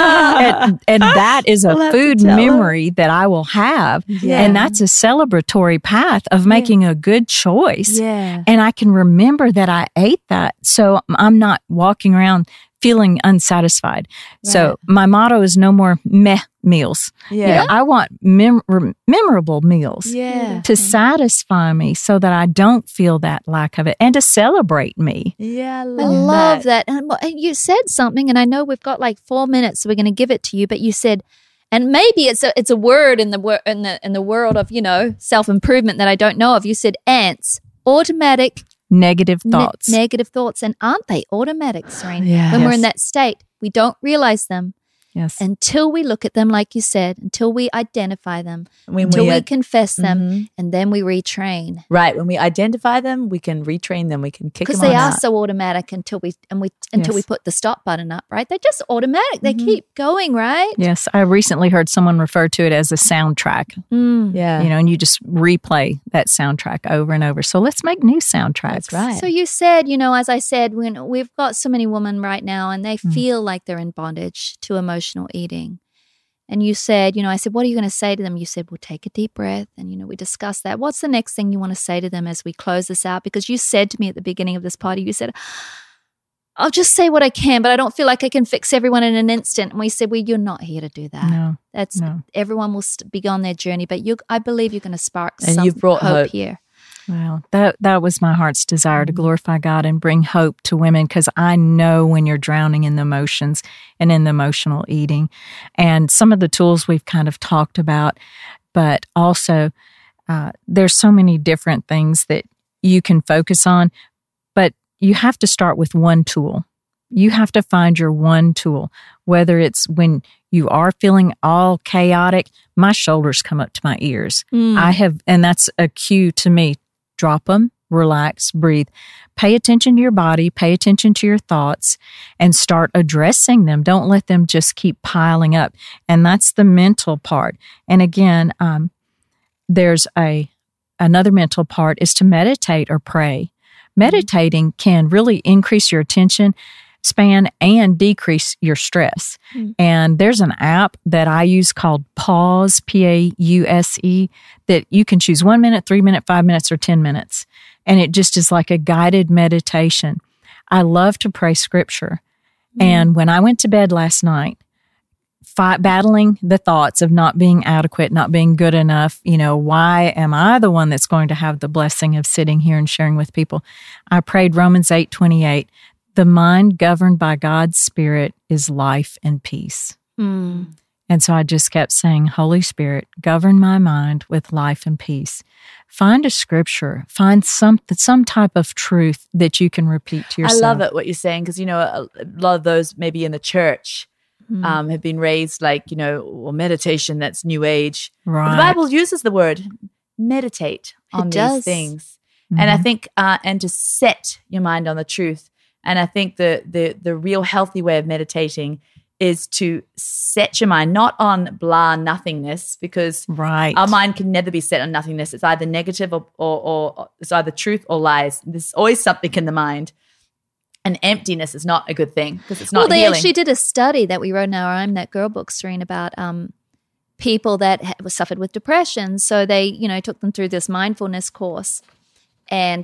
And that is a We'll have to food tell her. memory that I will have. Yeah. And that's a celebratory path of making a good choice. Yeah. And I can remember that I ate that. So I'm not walking around feeling unsatisfied. So my motto is no more meh meals. You know, I want memorable meals Yeah. to satisfy me so that I don't feel that lack of it and to celebrate me. Yeah. I love that. And you said something, and I know we've got like 4 minutes, so we're going to give it to you. But you said, and maybe it's a word in the world of, you know, self-improvement that I don't know of. You said ants, automatic Negative thoughts. negative thoughts, and aren't they automatic, Serene? Yeah. When we're in Yes. that state, we don't realize them Yes. until we look at them, like you said, until we identify them, When until we ad- confess them, Mhm. and then we retrain. Right. When we identify them, we can retrain them. We can kick them Because they on are out. so automatic until we Yes. put the stop button up, right? They're just automatic. They keep going, right? Yes. I recently heard someone refer to it as a soundtrack, Yeah. you know, and you just replay that soundtrack over and over. So let's make new soundtracks. That's right. So you said, you know, as I said, when we've got so many women right now and they feel like they're in bondage to emotional eating. And you said, you know, I said, what are you going to say to them? You said, well, take a deep breath. And, you know, we discussed that. What's the next thing you want to say to them as we close this out? Because you said to me at the beginning of this party, you said, I'll just say what I can, but I don't feel like I can fix everyone in an instant. And we said, well, you're not here to do that. No. That's No. everyone will be on their journey, but I believe you're going to spark And some you've brought hope. here. Well, that was my heart's desire to glorify God and bring hope to women because I know when you're drowning in the emotions and in the emotional eating. And some of the tools we've kind of talked about, but also there's so many different things that you can focus on, but you have to start with one tool. You have to find your one tool, whether it's when you are feeling all chaotic, my shoulders come up to my ears. And that's a cue to me. Drop them, relax, breathe. Pay attention to your body, pay attention to your thoughts, and start addressing them. Don't let them just keep piling up. And that's the mental part. And again, there's another mental part is to meditate or pray. Meditating can really increase your attention span and decrease your stress. And there's an app that I use called Pause, Pause, that you can choose 1 minute, 3 minutes, 5 minutes, or 10 minutes. And it just is like a guided meditation. I love to pray scripture. And when I went to bed last night, battling the thoughts of not being adequate, not being good enough. Why am I the one that's going to have the blessing of sitting here and sharing with people? I prayed Romans 8:28. The mind governed by God's Spirit is life and peace. And so I just kept saying, Holy Spirit, govern my mind with life and peace. Find a scripture, find some type of truth that you can repeat to yourself. I love it, what you're saying, because, a lot of those maybe in the church have been raised like, or meditation, that's New Age. Right. But the Bible uses the word meditate on these things. And I think, and to set your mind on the truth. And I think the real healthy way of meditating is to set your mind not on blah nothingness, because our mind can never be set on nothingness. It's either negative or it's either truth or lies. There's always something in the mind. And emptiness is not a good thing because it's not healing. healing. They actually did a study that we wrote in our I'm That Girl book, Serene, about people that suffered with depression. So they, took them through this mindfulness course. And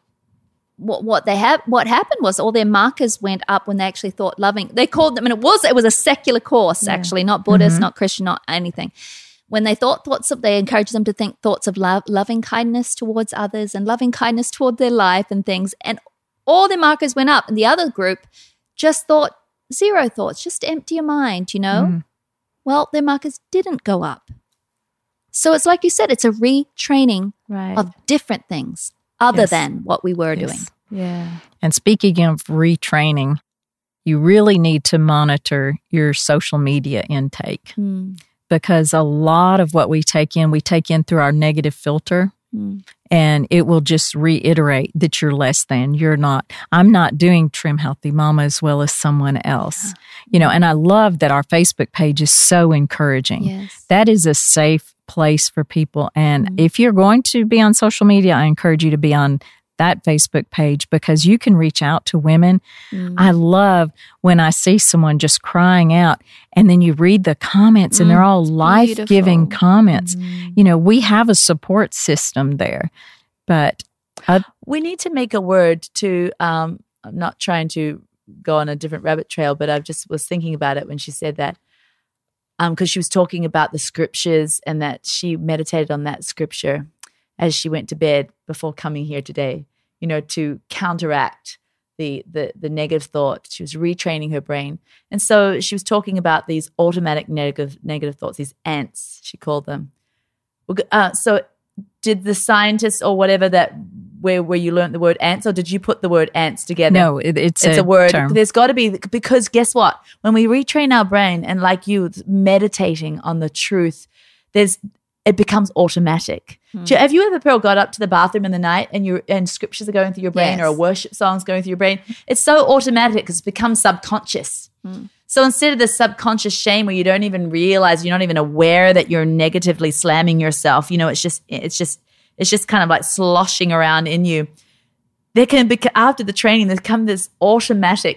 what happened was all their markers went up when they actually thought loving. They called them, and it was a secular course, actually, not Buddhist, not Christian, not anything. When they they encouraged them to think thoughts of loving kindness towards others and loving kindness toward their life and things. And all their markers went up. And the other group just thought zero thoughts, just empty your mind, Well, their markers didn't go up. So it's like you said, it's a retraining of different things other than what we were doing. Yeah. And speaking of retraining, you really need to monitor your social media intake because a lot of what we take in through our negative filter. And it will just reiterate that you're less than, you're not. I'm not doing Trim Healthy Mama as well as someone else. And I love that our Facebook page is so encouraging. Yes. That is a safe place for people. And if you're going to be on social media, I encourage you to be on that Facebook page because you can reach out to women. I love when I see someone just crying out and then you read the comments and they're all life-giving comments. We have a support system there, but we need to make a word to, I'm not trying to go on a different rabbit trail, but I just was thinking about it when she said that, because she was talking about the scriptures and that she meditated on that scripture as she went to bed before coming here today, to counteract the negative thought. She was retraining her brain. And so she was talking about these automatic negative thoughts, these ants, she called them. So did the scientists or whatever where you learned the word ants, or did you put the word ants together? No, it's a word. term. There's got to be, because guess what? When we retrain our brain and like you, meditating on the truth, it becomes automatic. Have you ever, Pearl, got up to the bathroom in the night and scriptures are going through your brain or a worship song's going through your brain? It's so automatic because it's become subconscious. So instead of the subconscious shame where you don't even realize, you're not even aware that you're negatively slamming yourself, it's just kind of like sloshing around in you. There can be, after the training, there's come this automatic,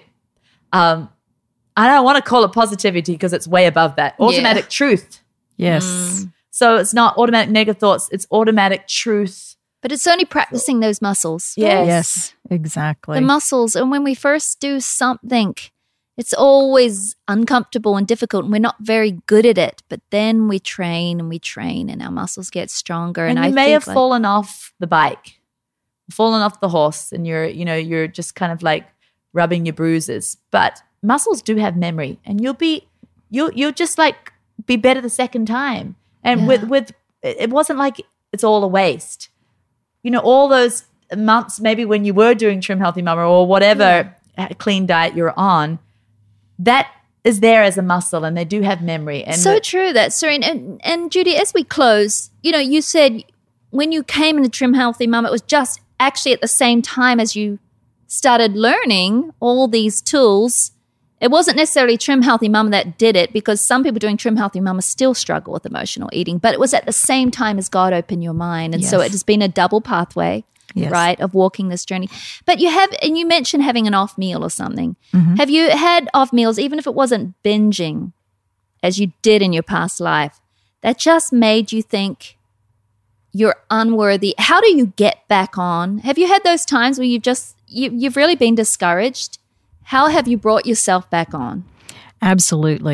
I don't want to call it positivity because it's way above that, automatic truth. Yes. So it's not automatic negative thoughts, it's automatic truth. But it's only practicing those muscles. Yes, exactly. The muscles. And when we first do something, it's always uncomfortable and difficult and we're not very good at it. But then we train and our muscles get stronger. And you may have fallen off the bike, fallen off the horse, and you're just kind of like rubbing your bruises. But muscles do have memory, and you'll just like be better the second time. And with it wasn't like it's all a waste. All those months maybe when you were doing Trim Healthy Mama or whatever clean diet you're on, that is there as a muscle, and they do have memory. And so true, that's Serene. And Judy, as we close, you said when you came into Trim Healthy Mama, it was just actually at the same time as you started learning all these tools. It wasn't necessarily Trim Healthy Mama that did it, because some people doing Trim Healthy Mama still struggle with emotional eating, but it was at the same time as God opened your mind. And so it has been a double pathway, right, of walking this journey. But you mentioned having an off meal or something. Have you had off meals, even if it wasn't binging as you did in your past life, that just made you think you're unworthy? How do you get back on? Have you had those times where you've really been discouraged? How have you brought yourself back on? Absolutely.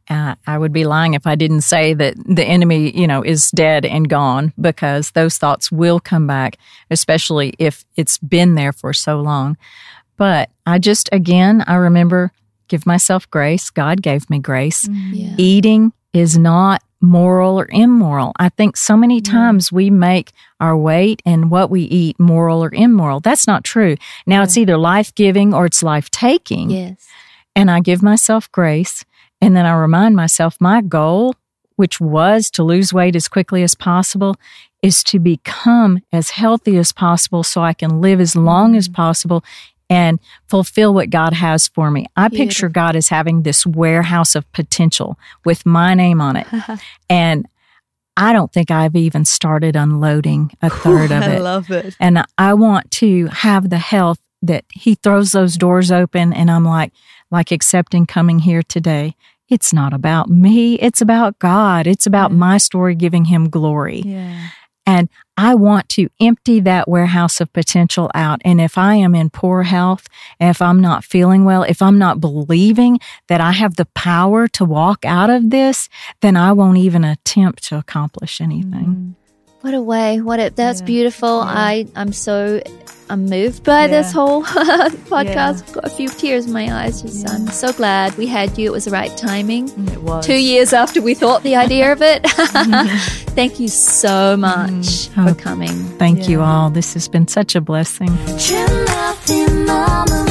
I would be lying if I didn't say that the enemy, is dead and gone, because those thoughts will come back, especially if it's been there for so long. But I remember, give myself grace. God gave me grace. Yeah. Eating is not moral or immoral. I think so many times we make our weight and what we eat moral or immoral. That's not true. Now it's either life-giving or it's life-taking. Yes. And I give myself grace. And then I remind myself my goal, which was to lose weight as quickly as possible, is to become as healthy as possible so I can live as long as possible and fulfill what God has for me. I picture God as having this warehouse of potential with my name on it. And I don't think I've even started unloading a third of it. I love it. And I want to have the health that He throws those doors open, and I'm like accepting coming here today. It's not about me. It's about God. It's about my story, giving Him glory. Yeah. And I want to empty that warehouse of potential out. And if I am in poor health, if I'm not feeling well, if I'm not believing that I have the power to walk out of this, then I won't even attempt to accomplish anything. What a way. That's beautiful. Yeah. I'm moved by this Yeah. whole podcast. I've got a few tears in my eyes. I'm so glad we had you. It was the right timing. It was. 2 years after we thought the idea of it. Thank you so much for coming. Thank you all. This has been such a blessing. Trim nothing, mama.